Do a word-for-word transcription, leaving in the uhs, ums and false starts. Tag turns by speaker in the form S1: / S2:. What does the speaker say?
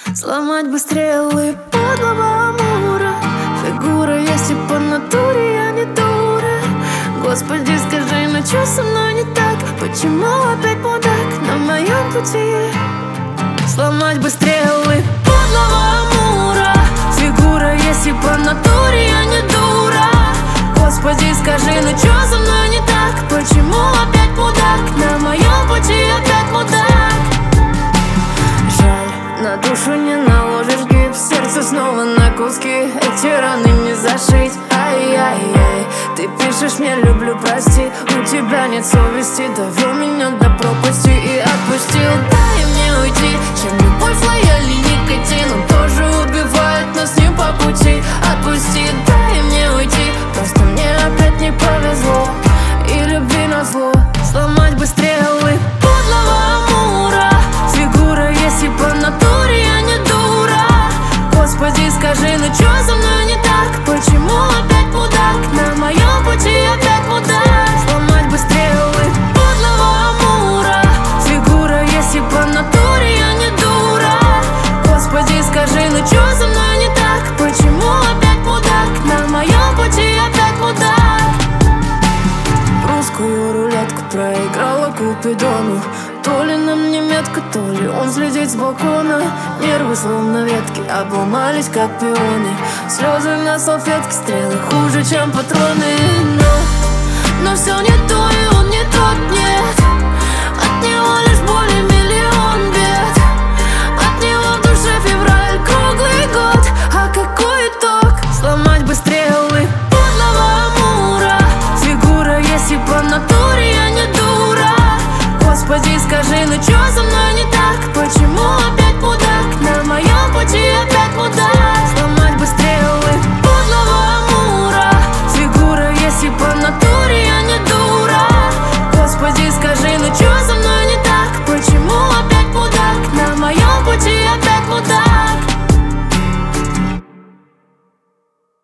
S1: Сломать бы стрелы подлого амура. Фигура есть и по натуре я не дура. Господи, скажи, ну чё со мной не так? Почему опять мудак на моем пути? Сломать бы стрелы подлого амура. Фигура есть и по натуре я не дура. Господи, скажи, ну чё со мной не так? Почему опять мудак на моем пути? Опять мудак. Жаль, на душу не наложишь гипс, сердце снова на куски, эти раны не зашить. Ай-яй-яй, ты пишешь мне люблю, прости, у тебя нет совести. Довел меня до пропасти и отпустил. Дай мне уйти, чем любовь, лояль и никотин. Он тоже убивает, но с ним по пути. Отпусти, дай мне уйти, просто мне опять не повезло. И любви назло. Сломать бы стрелы подлого амура. Фигура есть и по натуре я не дура. Господи, скажи, ну чё со мной не так? Почему опять мудак на моем пути? Опять мудак. Сломать бы стрелы подлого амура. Фигура есть и по натуре я не дура. Господи, скажи, ну чё со мной не так? Почему опять мудак на моем пути? Опять мудак. Русскую рулетку проиграла Купидону. То ли на мне метка, то ли он следит с балкона. Нервы словно ветки обломались, как пионы. Слезы на салфетке, стрелы хуже, чем патроны. Но, но все не то, и он не тот, нет.